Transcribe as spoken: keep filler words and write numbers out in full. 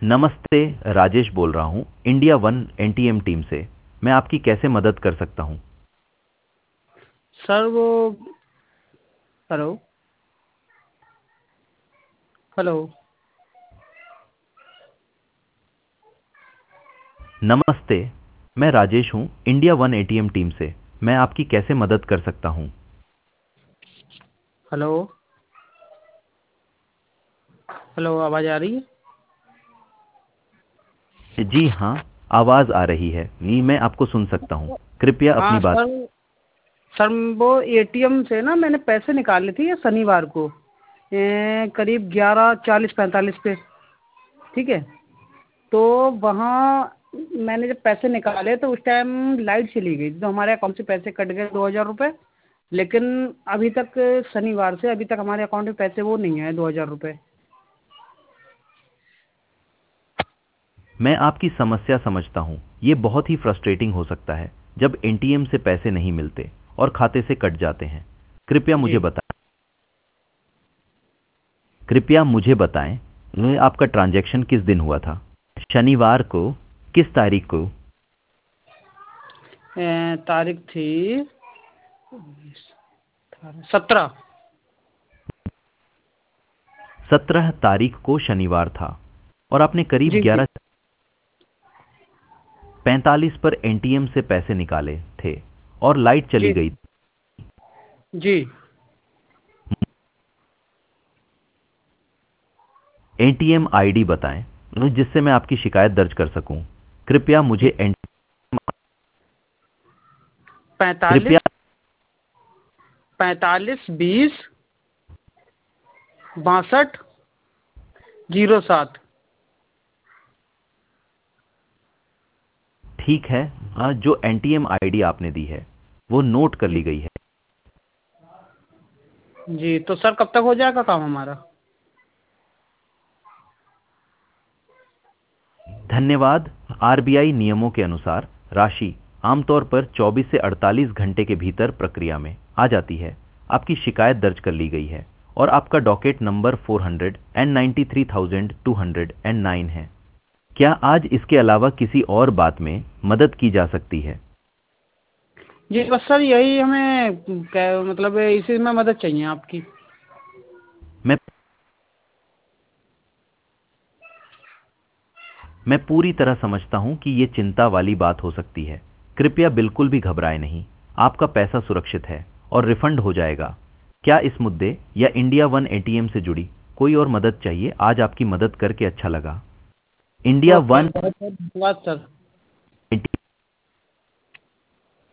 नमस्ते, राजेश बोल रहा हूँ इंडिया वन एनटीएम टीम से। मैं आपकी कैसे मदद कर सकता हूँ? सर वो हेलो हेलो नमस्ते, मैं राजेश हूँ इंडिया वन एटीएम टीम से। मैं आपकी कैसे मदद कर सकता हूँ? हेलो हेलो आवाज़ आ रही है? जी हाँ, आवाज़ आ रही है। नहीं, मैं आपको सुन सकता हूँ। कृपया अपनी हाँ बात। सर। सर वो एटीएम से ना मैंने पैसे निकाले थे ये शनिवार को, ए, करीब ग्यारह चालीस पैंतालीस पे। ठीक है। तो वहाँ मैंने जब पैसे निकाले तो उस टाइम लाइट चली गई, तो हमारे अकाउंट से पैसे कट गए दो हज़ार रुपये। लेकिन अभी तक शनिवार से अभी तक हमारे अकाउंट में पैसे वो नहीं आए दो हज़ार रुपये। मैं आपकी समस्या समझता हूँ। ये बहुत ही फ्रस्ट्रेटिंग हो सकता है जब एटीएम से पैसे नहीं मिलते और खाते से कट जाते हैं। कृपया मुझे जी। बताएं कृपया मुझे बताएं ये आपका ट्रांजैक्शन किस दिन हुआ था? शनिवार को? किस तारीख को? ए, तारीख थी सत्रह। सत्रह तारीख को शनिवार था और आपने करीब जी जी ग्यारह पैंतालीस पर एटीएम से पैसे निकाले थे और लाइट चली जी गई। जी। एटीएम आईडी बताएं जिससे मैं आपकी शिकायत दर्ज कर सकूं। कृपया मुझे एन कृपया पैंतालीस पैंतालीस बीस बासठ जीरो सात। ठीक है। हाँ, जो एटीएम आईडी आपने दी है वो नोट कर ली जी गई है। जी। तो सर कब तक हो जाएगा काम हमारा? धन्यवाद। आरबीआई नियमों के अनुसार राशि आमतौर पर चौबीस से अड़तालीस घंटे के भीतर प्रक्रिया में आ जाती है। आपकी शिकायत दर्ज कर ली गई है और आपका docket number four hundred and ninety three thousand two hundred and nine है। क्या आज इसके अलावा किसी और बात में मदद की जा सकती है? जी बस सर यही हमें क्या मतलब इसी में मदद चाहिए आपकी। मैं मैं पूरी तरह समझता हूं कि ये चिंता वाली बात हो सकती है। कृपया बिल्कुल भी घबराएं नहीं। आपका पैसा सुरक्षित है और रिफंड हो जाएगा। क्या इस मुद्दे या इंडिया वन एटीएम से जुड़ी कोई और मदद चाहिए? आज आपकी मदद करके अच्छा लगा। इंडिया ओके वन बहुत बहुत धन्यवाद सर।